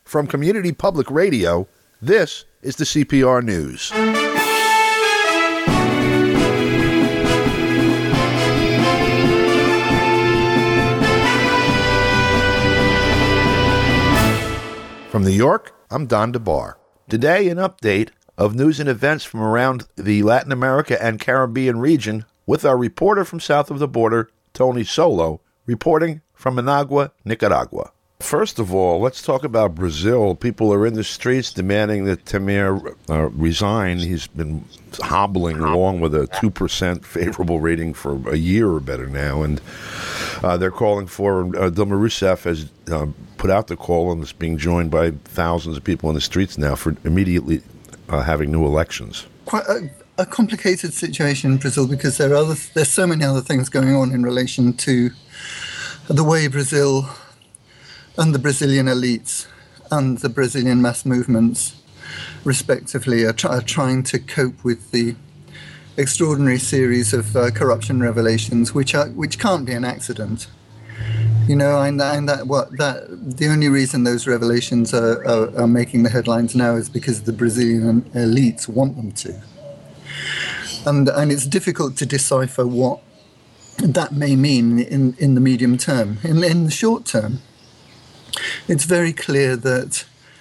From Community Public Radio, this is the CPR News. From New York, I'm Don DeBar. Today, an update of news and events from around the Latin America and Caribbean region with our reporter from south of the border, Tony Solo, reporting from Managua, Nicaragua. First of all, let's talk about Brazil. People are in the streets demanding that Temer resign. He's been hobbling along with a 2% favorable rating for a year or better now. And they're calling for, Dilma Rousseff has put out the call and is being joined by thousands of people in the streets now for immediately having new elections. Quite a complicated situation in Brazil because there's so many other things going on in relation to the way Brazil and the Brazilian elites and the Brazilian mass movements, respectively, are trying to cope with the extraordinary series of corruption revelations, which can't be an accident. You know, the only reason those revelations are making the headlines now is because the Brazilian elites want them to, and it's difficult to decipher what that may mean in the medium term. In the short term, it's very clear that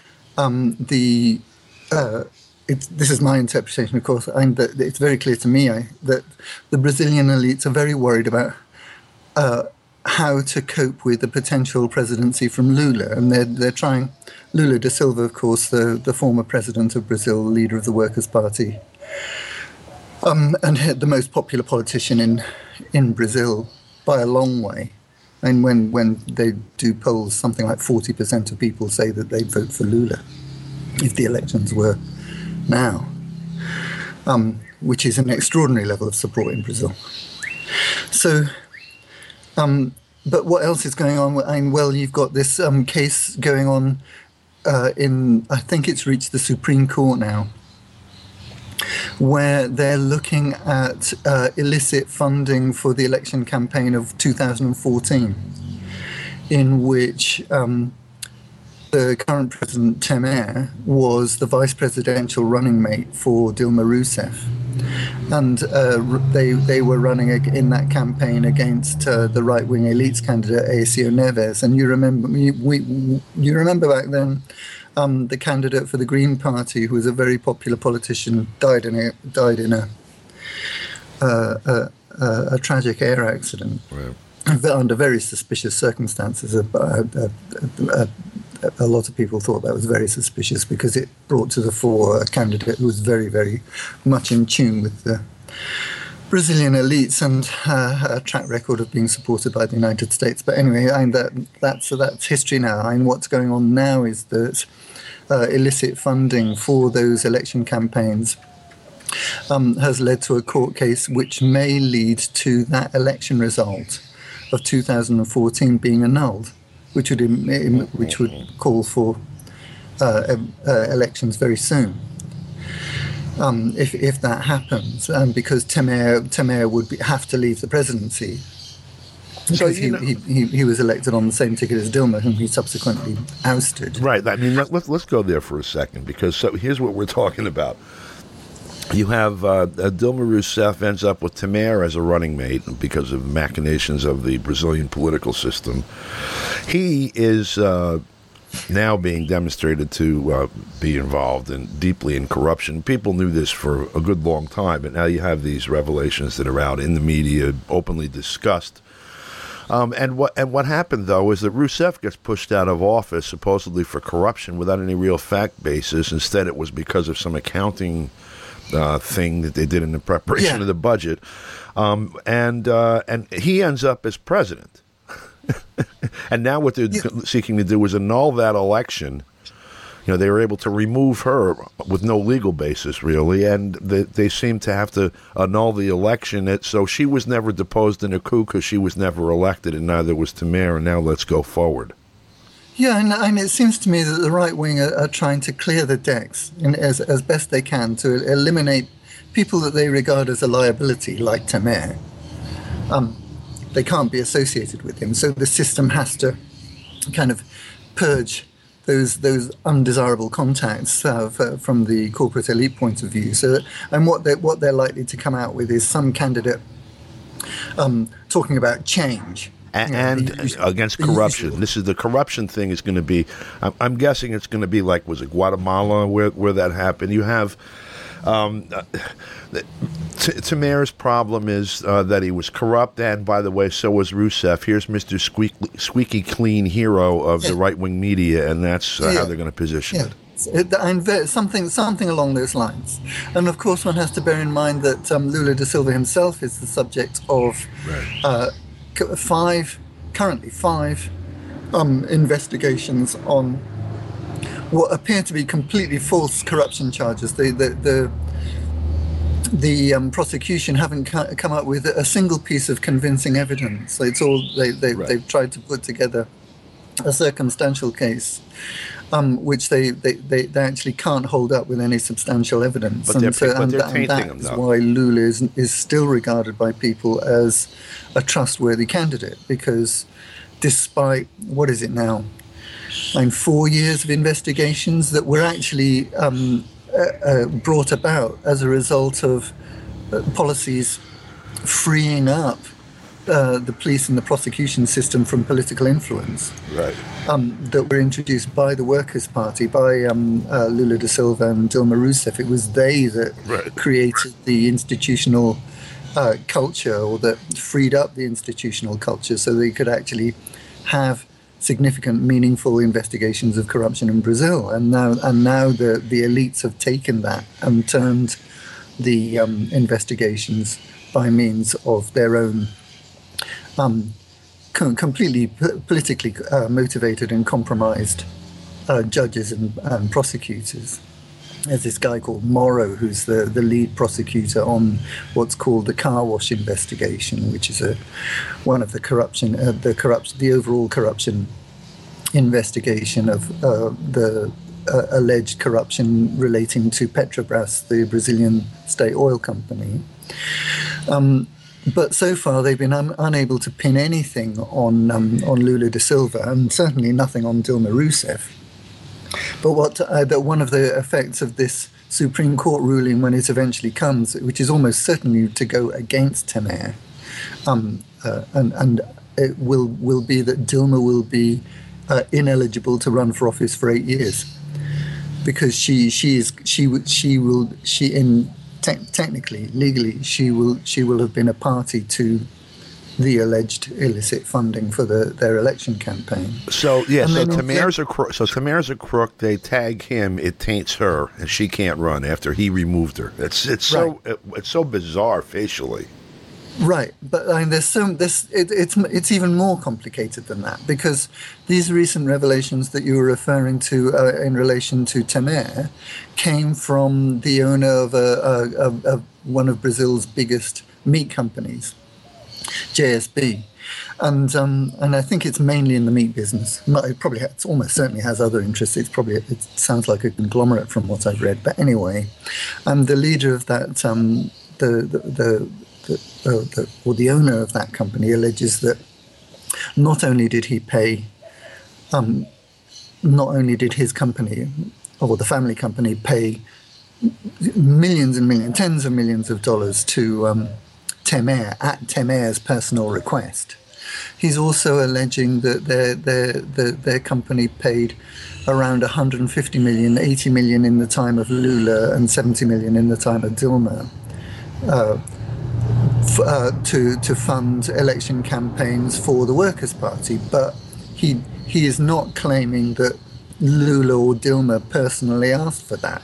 this is my interpretation, of course, and that it's very clear to me that the Brazilian elites are very worried about how to cope with the potential presidency from Lula, and they're trying. Lula da Silva, of course, the former president of Brazil, leader of the Workers' Party, and the most popular politician in Brazil by a long way. And when they do polls, something like 40% of people say that they'd vote for Lula if the elections were now, which is an extraordinary level of support in Brazil. So, but what else is going on? Well, you've got this case going on I think it's reached the Supreme Court now, where they're looking at illicit funding for the election campaign of 2014, in which the current president, Temer, was the vice presidential running mate for Dilma Rousseff. And they were running in that campaign against the right-wing elites candidate, Aécio Neves. And you remember back then, the candidate for the Green Party, who was a very popular politician, died in a tragic air accident, right, under very suspicious circumstances. A lot of people thought that was very suspicious because it brought to the fore a candidate who was very, very much in tune with the Brazilian elites and a track record of being supported by the United States. But anyway, that's history now. And what's going on now is that illicit funding for those election campaigns has led to a court case which may lead to that election result of 2014 being annulled, which would call for elections very soon. If that happens, because Temer would have to leave the presidency, because he was elected on the same ticket as Dilma, whom he subsequently ousted. Right. I mean, let's go there for a second, because here's what we're talking about. You have Dilma Rousseff ends up with Temer as a running mate because of machinations of the Brazilian political system. He is now being demonstrated to be involved deeply in corruption. People knew this for a good long time, but now you have these revelations that are out in the media, openly discussed. And what happened, though, is that Rousseff gets pushed out of office supposedly for corruption without any real fact basis. Instead, it was because of some accounting thing that they did in the preparation of the budget, and he ends up as president. And now what they're seeking to do is annul that election. You know, they were able to remove her with no legal basis, really, and they seem to have to annul the election. So she was never deposed in a coup because she was never elected, and neither was Temer, and now let's go forward. Yeah, and it seems to me that the right wing are trying to clear the decks as best they can to eliminate people that they regard as a liability, like Temer. They can't be associated with him, so the system has to kind of purge those undesirable contacts from the corporate elite point of view. So, and what they're likely to come out with is some candidate talking about change. And against corruption. This is the corruption thing is going to be, I'm guessing it's going to be like, was it Guatemala where that happened? You have, Tamer's problem is that he was corrupt, and by the way, so was Rousseff. Here's Mr. Squeaky clean hero of the right-wing media, and that's how they're going to position it. And something along those lines. And of course, one has to bear in mind that Lula da Silva himself is the subject of currently five investigations on what appear to be completely false corruption charges. The prosecution haven't come up with a single piece of convincing evidence. It's all they've tried to put together a circumstantial case, which they actually can't hold up with any substantial evidence. But that is why Lula is still regarded by people as a trustworthy candidate, because despite, what is it now, 4 years of investigations that were actually brought about as a result of policies freeing up the police and the prosecution system from political influence, that were introduced by the Workers' Party, by Lula da Silva and Dilma Rousseff. It was they that created the institutional culture, or that freed up the institutional culture, so they could actually have significant, meaningful investigations of corruption in Brazil. And now the elites have taken that and turned the investigations by means of their own completely politically motivated and compromised judges and prosecutors. There's this guy called Morrow, who's the lead prosecutor on what's called the car wash investigation, which is one of the overall corruption investigation of the alleged corruption relating to Petrobras, the Brazilian state oil company. But so far they've been unable to pin anything on Lula da Silva, and certainly nothing on Dilma Rousseff. But one of the effects of this Supreme Court ruling, when it eventually comes, which is almost certainly to go against Temer, and it will be that Dilma will be ineligible to run for office for 8 years, because technically, legally, she will have been a party to the alleged illicit funding for their election campaign. So Tamer's a crook. They tag him. It taints her, and she can't run after he removed her. It's so bizarre facially. Right, but I mean, it's even more complicated than that, because these recent revelations that you were referring to in relation to Temer came from the owner of one of Brazil's biggest meat companies, JSB, and I think it's mainly in the meat business. It almost certainly has other interests. It sounds like a conglomerate from what I've read. But anyway, the leader of that, the owner of that company alleges that not only did his company, or the family company, pay millions and millions, tens of millions of dollars to Temer at Temer's personal request. He's also alleging that their company paid around 150 million, 80 million in the time of Lula and 70 million in the time of Dilma, to fund election campaigns for the Workers' Party. But he is not claiming that Lula or Dilma personally asked for that.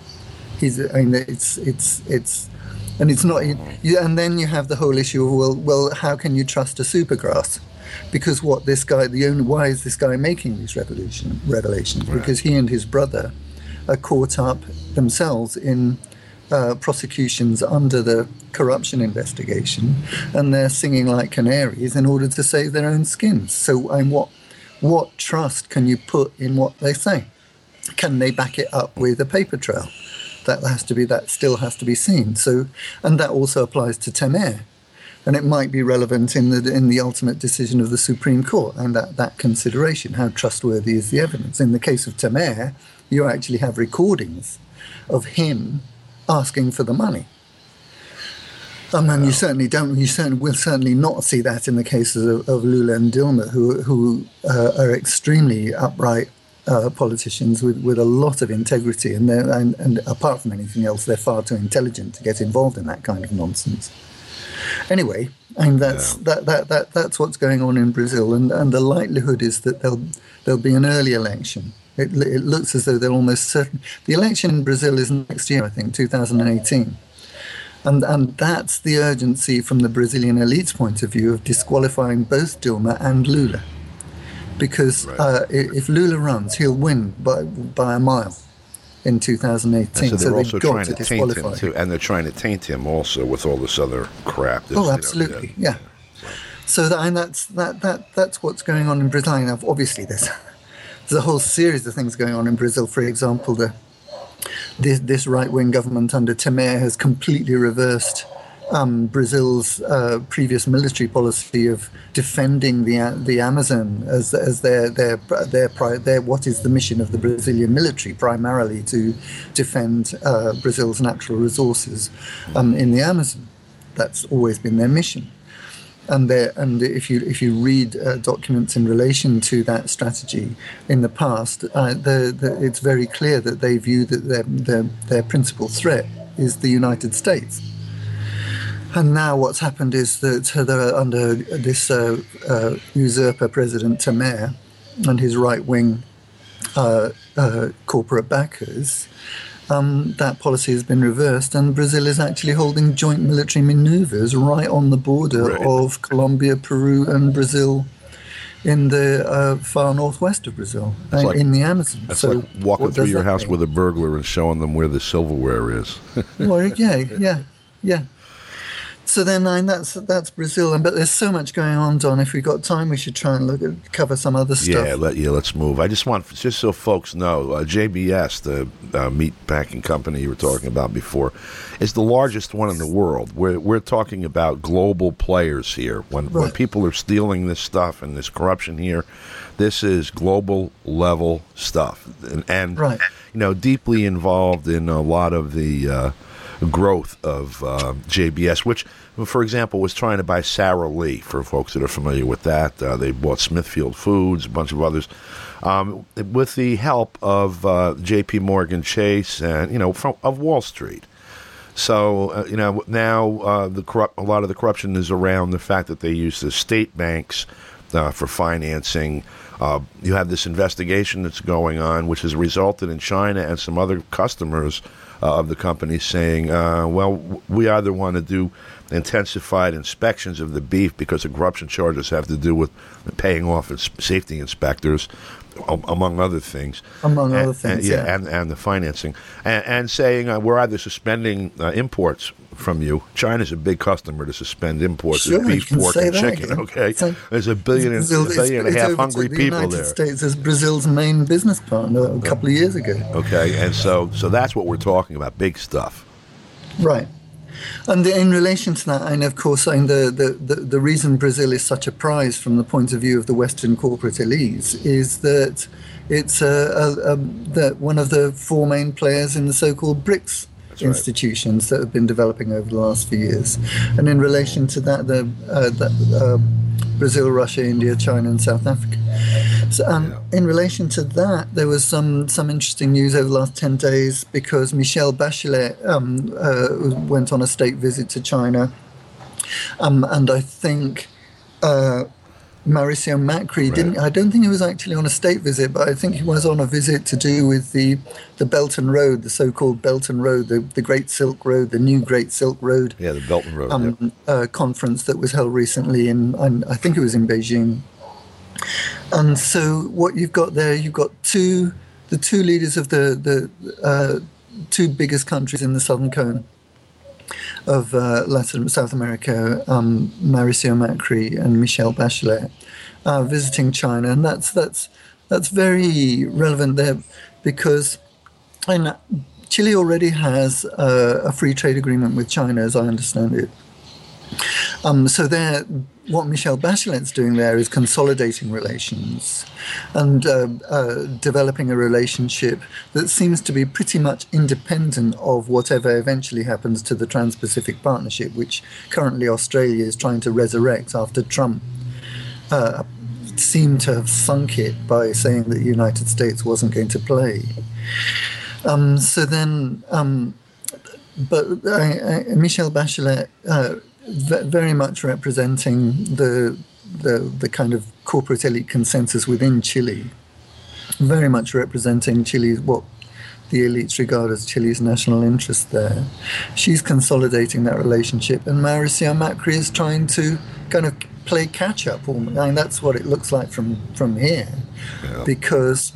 It's not. And then you have the whole issue of well, how can you trust a supergrass? Because why is this guy making these revelations? Right. Because he and his brother are caught up themselves in prosecutions under the corruption investigation, and they're singing like canaries in order to save their own skins. So what trust can you put in what they say? Can they back it up with a paper trail? That still has to be seen. So, and that also applies to Temer. And it might be relevant in the ultimate decision of the Supreme Court, and that consideration, how trustworthy is the evidence. In the case of Tamer, you actually have recordings of him asking for the money. And you will certainly not see that in the cases of Lula and Dilma, who are extremely upright politicians with a lot of integrity, and apart from anything else, they're far too intelligent to get involved in that kind of nonsense. Anyway, and that's what's going on in Brazil, and the likelihood is that there'll be an early election. It looks as though they're almost certain. The election in Brazil is next year, I think, 2018. And that's the urgency from the Brazilian elite's point of view of disqualifying both Dilma and Lula. Because if Lula runs, he'll win by a mile in 2018. And so they're also trying to taint him too, and they're trying to taint him also with all this other crap. Absolutely, yeah. So that's what's going on in Brazil. Now, obviously, there's a whole series of things going on in Brazil. For example, this right-wing government under Temer has completely reversed Brazil's previous military policy of defending the Amazon as their what is the mission of the Brazilian military, primarily to defend Brazil's natural resources in the Amazon. That's always been their mission. And if you read documents in relation to that strategy in the past, it's very clear that they view that their principal threat is the United States. And now what's happened is that they're under this usurper President Temer and his right-wing corporate backers. That policy has been reversed, and Brazil is actually holding joint military maneuvers right on the border of Colombia, Peru, and Brazil in the far northwest of Brazil, in the Amazon. It's like walking through your house with a burglar and showing them where the silverware is. Well, yeah. So then that's Brazil, but there's so much going on, Don. If we've got time, we should try and cover some other stuff. Let's move. I just want, just so folks know, JBS, the meat packing company you were talking about before, is the largest one in the world. We're talking about global players here. When people are stealing this stuff and this corruption here, this is global level stuff, and deeply involved in a lot of the growth of JBS, which, for example, was trying to buy Sara Lee, for folks that are familiar with that. They bought Smithfield Foods, a bunch of others, with the help of J.P. Morgan Chase and, of Wall Street. So, now a lot of the corruption is around the fact that they use the state banks for financing. You have this investigation that's going on, which has resulted in China and some other customers of the company saying, we either want to do intensified inspections of the beef because the corruption charges have to do with paying off safety inspectors, among other things. And the financing. And saying we're either suspending imports from you. China's a big customer to suspend imports of beef, pork, and chicken. Again. Okay, there's a billion and a half hungry people there. The United States is Brazil's main business partner a couple of years ago. Okay, and so that's what we're talking about, big stuff. Right. And in relation to that, and of course, the reason Brazil is such a prize from the point of view of the Western corporate elites is that it's that one of the four main players in the so-called BRICS institutions that have been developing over the last few years. And in relation to that, Brazil, Russia, India, China, and South Africa. So, in relation to that, there was some interesting news over the last 10 days because Michelle Bachelet went on a state visit to China, and I think Mauricio Macri didn't. I don't think he was actually on a state visit, but I think he was on a visit to do with the Belt and Road, the so-called Belt and Road, the Great Silk Road, the new Great Silk Road. Yeah, the Belt and Road conference that was held recently I think it was in Beijing. And so what you've got there, you've got the two leaders of the two biggest countries in the Southern Cone of South America, Mauricio Macri and Michelle Bachelet, visiting China, and that's very relevant there because Chile already has a free trade agreement with China, as I understand it, So there, what Michelle Bachelet's doing there is consolidating relations and developing a relationship that seems to be pretty much independent of whatever eventually happens to the Trans-Pacific Partnership, which currently Australia is trying to resurrect after Trump seemed to have sunk it by saying that the United States wasn't going to play. But Michelle Bachelet, very much representing the kind of corporate elite consensus within Chile, very much representing Chile's, what the elites regard as Chile's national interest there. She's consolidating that relationship, and Mauricio Macri is trying to kind of play catch up. I mean, that's what it looks like from here, because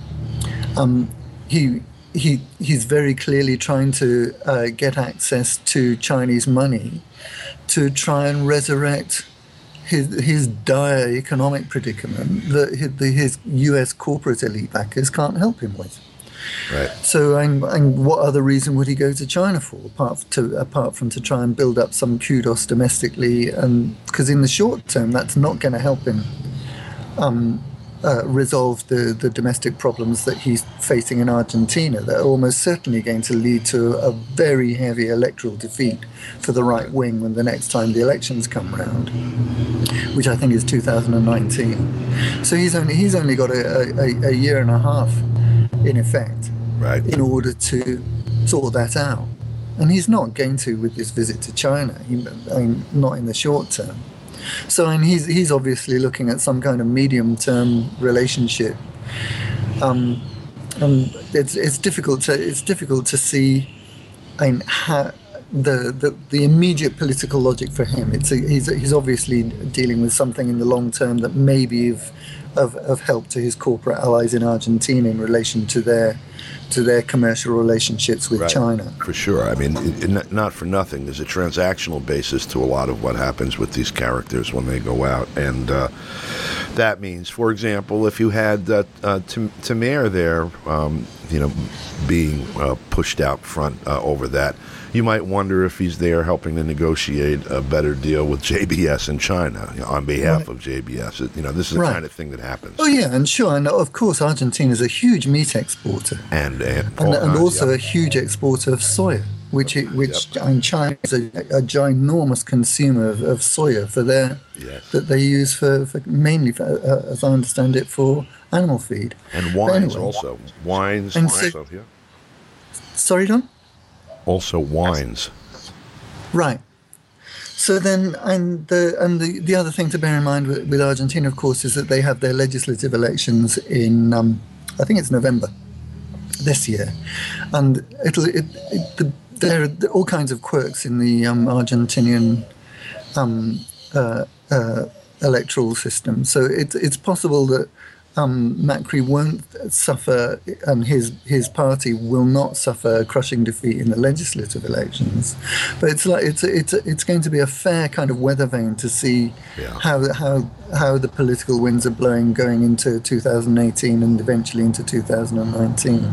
he's very clearly trying to get access to Chinese money to try and resurrect his dire economic predicament that his US corporate elite backers can't help him with. Right. So, and what other reason would he go to China for, apart from to try and build up some kudos domestically? And because in the short term, that's not going to help him resolve the domestic problems that he's facing in Argentina. That are almost certainly going to lead to a very heavy electoral defeat for the right wing when the next time the elections come round, which I think is 2019. So he's only got a year and a half, in effect, right, in order to sort that out. And he's not going to with this visit to China, not in the short term. So he's obviously looking at some kind of medium-term relationship. And it's difficult to see how the immediate political logic for him. He's obviously dealing with something in the long term that may be of help to his corporate allies in Argentina in relation to their commercial relationships with China. For sure. I mean, not for nothing. There's a transactional basis to a lot of what happens with these characters when they go out. And that means, for example, if you had Temer there, being pushed out front over that, you might wonder if he's there helping to negotiate a better deal with JBS in China on behalf of JBS. This is the kind of thing that happens. Oh yeah, and sure, and of course Argentina is a huge meat exporter, and also a huge exporter of soya, which China is a ginormous consumer of soya for that they use for mainly, as I understand it, for animal feed and wines also. Wines and also, Sorry, Don? Also wines. Right. So then, and the other thing to bear in mind with Argentina, of course, is that they have their legislative elections in, I think it's November this year, and there are all kinds of quirks in the Argentinian electoral system. So it's possible that Macri won't suffer, and his party will not suffer a crushing defeat in the legislative elections. But it's going to be a fair kind of weather vane to see how the political winds are blowing going into 2018 and eventually into 2019.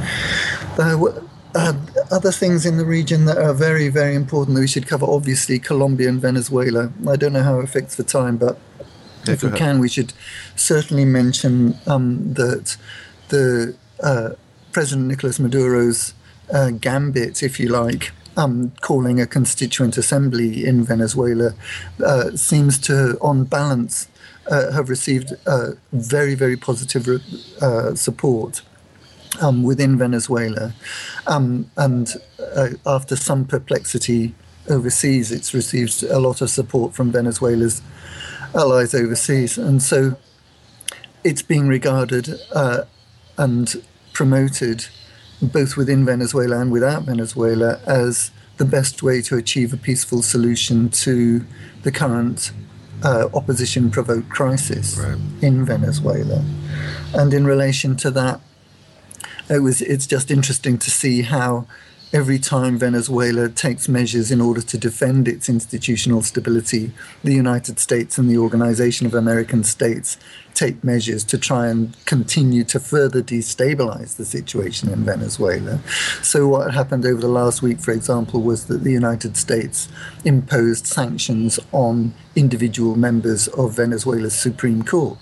Other things in the region that are very, very important that we should cover, obviously Colombia and Venezuela. I don't know how it fits for time, but if we can, we should certainly mention that the President Nicolas Maduro's gambit, if you like, calling a constituent assembly in Venezuela seems to, on balance, have received very, very positive support within Venezuela. And after some perplexity overseas, it's received a lot of support from Venezuela's allies overseas, and so it's being regarded and promoted both within Venezuela and without Venezuela as the best way to achieve a peaceful solution to the current opposition-provoked crisis in Venezuela. And in relation to that, it's just interesting to see how every time Venezuela takes measures in order to defend its institutional stability, the United States and the Organization of American States take measures to try and continue to further destabilize the situation in Venezuela. So what happened over the last week, for example, was that the United States imposed sanctions on individual members of Venezuela's Supreme Court,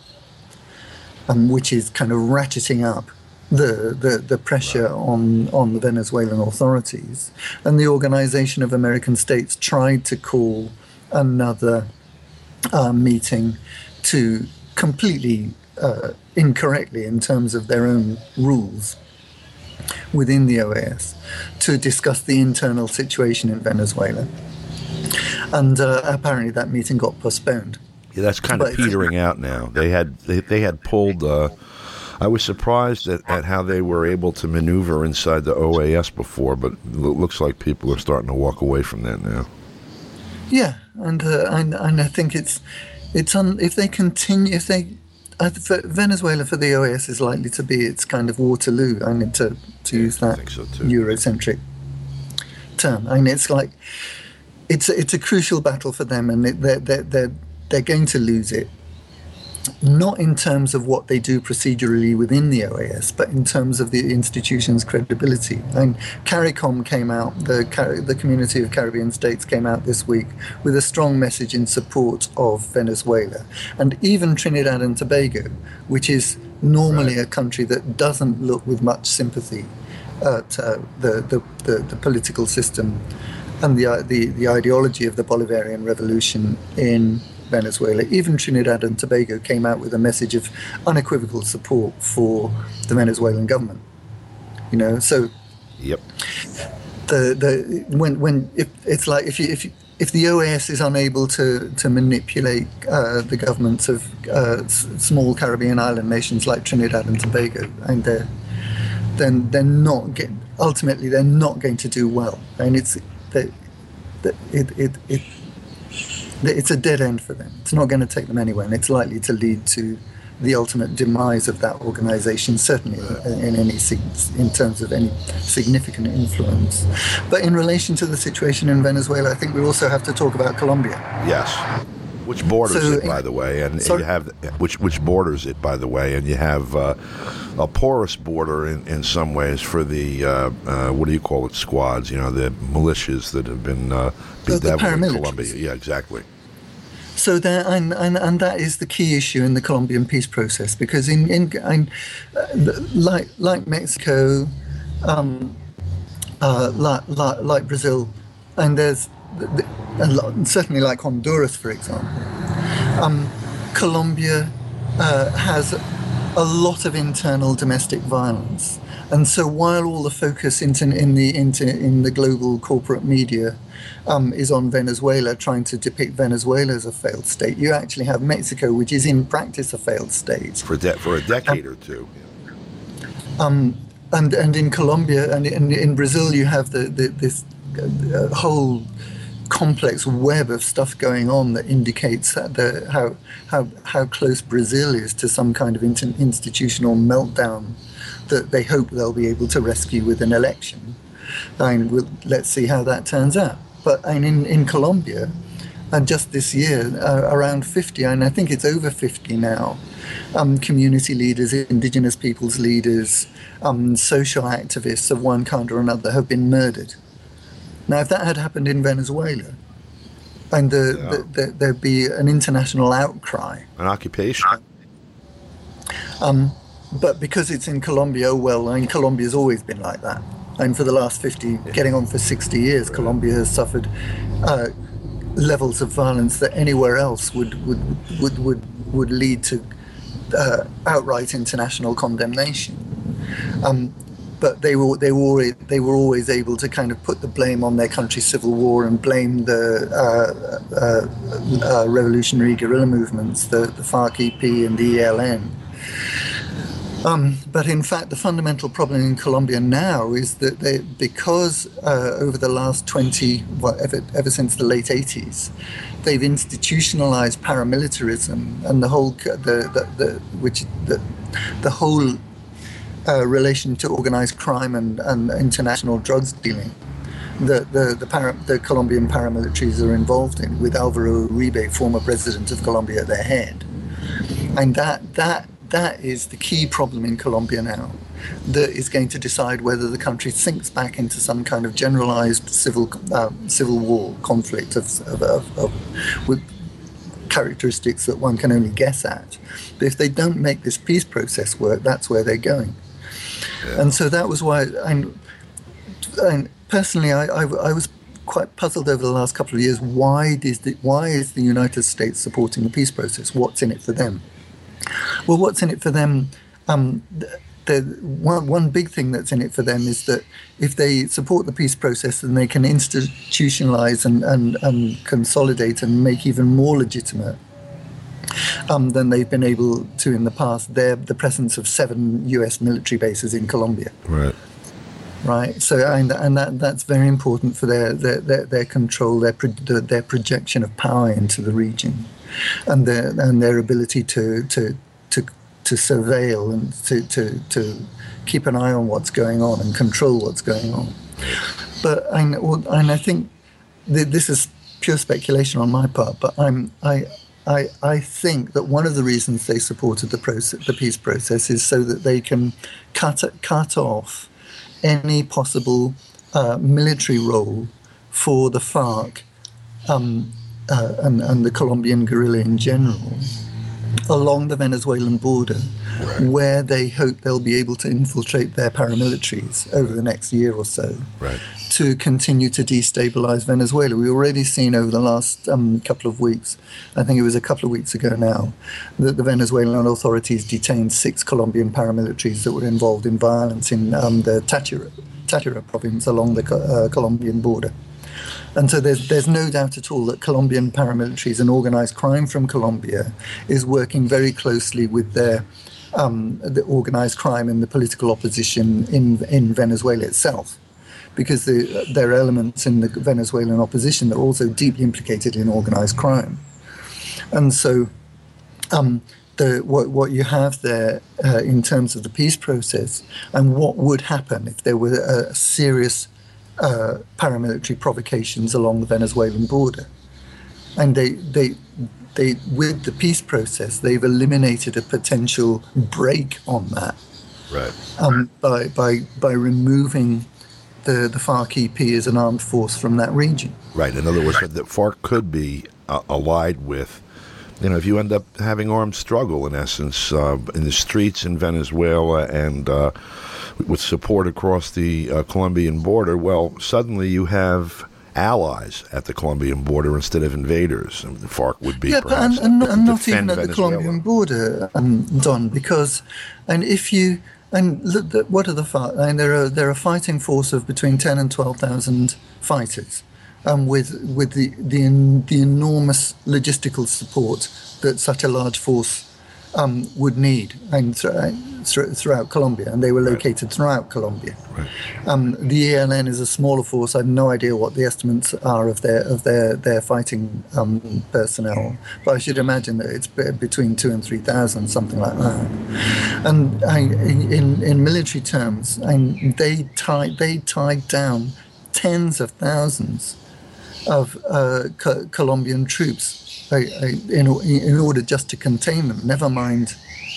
which is kind of ratcheting up the pressure on the Venezuelan authorities. And the Organization of American States tried to call another meeting to completely incorrectly in terms of their own rules within the OAS to discuss the internal situation in Venezuela. And apparently that meeting got postponed. Yeah, that's kind of petering out now. They had pulled. I was surprised at how they were able to maneuver inside the OAS before, but it looks like people are starting to walk away from that now. Yeah, and I think if they continue, for Venezuela for the OAS is likely to be its kind of Waterloo. I need to use that Eurocentric term. I mean, it's like it's a crucial battle for them, and they're going to lose it. Not in terms of what they do procedurally within the OAS, but in terms of the institution's credibility. And CARICOM came out, the Community of Caribbean States came out this week with a strong message in support of Venezuela. And even Trinidad and Tobago, which is normally a country that doesn't look with much sympathy at the political system and the ideology of the Bolivarian Revolution in Venezuela, even Trinidad and Tobago came out with a message of unequivocal support for the Venezuelan government. So yep. If the OAS is unable to manipulate the governments of small Caribbean island nations like Trinidad and Tobago, and then they're not ultimately they're not going to do well, and it's a dead end for them. It's not going to take them anywhere, and it's likely to lead to the ultimate demise of that organization, certainly in terms of any significant influence. But in relation to the situation in Venezuela, I think we also have to talk about Colombia. Yes. Which borders it, by the way, and you have which borders it, by the way, and you have a porous border in some ways for the what do you call it, squads? The militias that have been bedeviled in Colombia. Yeah, exactly. So there, and that is the key issue in the Colombian peace process, because like Mexico, like Brazil, and there's. Certainly like Honduras, for example, Colombia has a lot of internal domestic violence, and so while all the focus in the global corporate media is on Venezuela, trying to depict Venezuela as a failed state, you actually have Mexico, which is in practice a failed state for a decade or two. And in Colombia and in Brazil, you have this whole complex web of stuff going on that indicates that how close Brazil is to some kind of institutional meltdown that they hope they'll be able to rescue with an election. And let's see how that turns out. But in Colombia, and just this year, around 50, and I think it's over 50 now, community leaders, indigenous peoples leaders, social activists of one kind or another have been murdered. Now, if that had happened in Venezuela, and there'd be an international outcry. An occupation. But because it's in Colombia, Colombia's always been like that. And for the last getting on for 60 years, Colombia has suffered levels of violence that anywhere else would lead to outright international condemnation. But they were always able to kind of put the blame on their country's civil war and blame the revolutionary guerrilla movements, the FARC-EP and the ELN. But in fact, the fundamental problem in Colombia now is that because over the last ever since the late 80s, they've institutionalized paramilitarism and the whole relation to organized crime and international drugs dealing that the Colombian paramilitaries are involved in, with Alvaro Uribe, former president of Colombia, at their head. And that is the key problem in Colombia now, that is going to decide whether the country sinks back into some kind of generalized civil war conflict with characteristics that one can only guess at. But if they don't make this peace process work, that's where they're going. Yeah. And so that was why, and personally, I was quite puzzled over the last couple of years. Why is the United States supporting the peace process? What's in it for them? Well, what's in it for them? One big thing that's in it for them is that if they support the peace process, then they can institutionalize and consolidate and make even more legitimate than they've been able to in the past the presence of 7 U.S. military bases in Colombia. Right. So and that's very important for their control, their projection of power into the region, and their ability to surveil and to keep an eye on what's going on and control what's going on. But I think this is pure speculation on my part. But I think that one of the reasons they supported the peace process is so that they can cut off any possible military role for the FARC and the Colombian guerrilla in general along the Venezuelan border, where they hope they'll be able to infiltrate their paramilitaries over the next year or so to continue to destabilize Venezuela. We've already seen over the last couple of weeks, I think it was a couple of weeks ago now, that the Venezuelan authorities detained 6 Colombian paramilitaries that were involved in violence in the Táchira province along the Colombian border. And so there's no doubt at all that Colombian paramilitaries and organized crime from Colombia is working very closely with the organized crime and the political opposition in Venezuela itself, because there are elements in the Venezuelan opposition that are also deeply implicated in organized crime. And so what you have there in terms of the peace process and what would happen if there were a serious paramilitary provocations along the Venezuelan border, and they with the peace process they've eliminated a potential break on that, by removing the FARC-EP as an armed force from that region. Right. In other words, the FARC could be allied with, if you end up having armed struggle, in essence, in the streets in Venezuela and with support across the Colombian border, well, suddenly you have allies at the Colombian border instead of invaders. The FARC would be perhaps and not even at the Colombian border, Don, because what are the FARC? And they're a fighting force of between 10 and 12,000 fighters, with the enormous logistical support that such a large force would need, and throughout Colombia, and they were located throughout Colombia. The ELN is a smaller force. I have no idea what the estimates are of their fighting personnel, but I should imagine that it's between 2,000 and 3,000, something like that. And in military terms, they tied down tens of thousands of Colombian troops in order just to contain them, never mind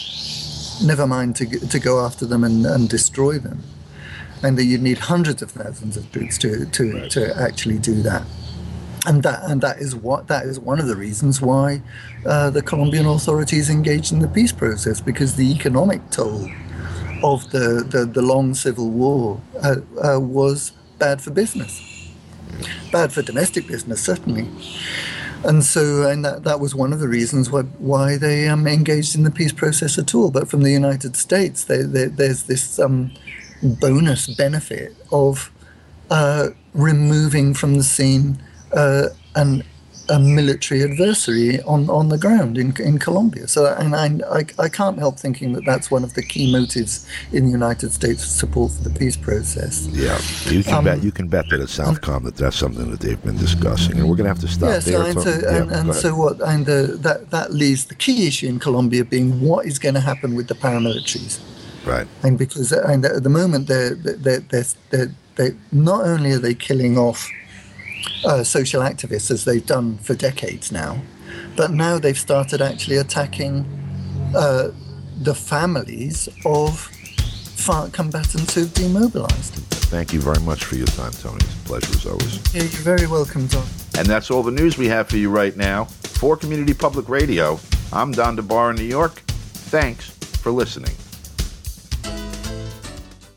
to go after them and destroy them, and that you'd need hundreds of thousands of troops to actually do that. And that is one of the reasons why the Colombian authorities engaged in the peace process, because the economic toll of the long civil war was bad for business, bad for domestic business certainly. And so, that was one of the reasons why they engaged in the peace process at all. But from the United States, there's this bonus benefit of removing from the scene a military adversary on the ground in Colombia. So, and I can't help thinking that that's one of the key motives in the United States' support for the peace process. Yeah, you can bet that at Southcom that's something that they've been discussing, and we're going to have to stop there. That leaves the key issue in Colombia being what is going to happen with the paramilitaries. Right. And because and at the moment they're not only are they killing off social activists as they've done for decades now, but now they've started actually attacking the families of FARC combatants who've demobilized. Thank you very much for your time, Tony. It's a pleasure as always. Yeah, you're very welcome, Don. And that's all the news we have for you right now. For Community Public Radio, I'm Don DeBar in New York. Thanks for listening.